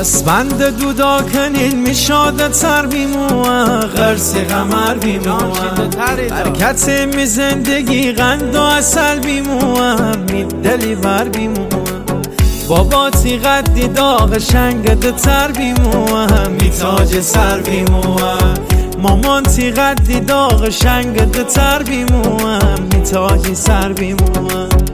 اسبند دودا کنین میشادت سر بیموه غرسی غمر بیموه حرکت می زندگی غند و اصل بیموه می دلی بر بیموه بابا تی قدی داغ شنگد تر بیموه می تاج سر بیموه مامان تی قدی داغ شنگد تر بیموه می تاج سر بیموه